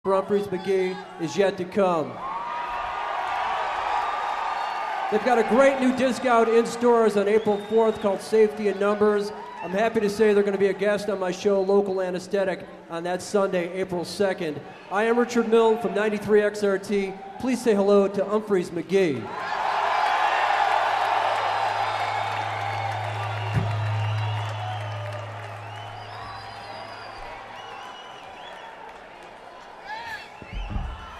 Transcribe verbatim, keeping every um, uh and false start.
for Umphrey's McGee is yet to come. They've got a great new disc out in stores on April fourth called Safety in Numbers. I'm happy to say they're going to be a guest on my show, Local Anesthetic, on that Sunday, April second. I am Richard Milne from ninety-three X R T. Please say hello to Umphrey's McGee.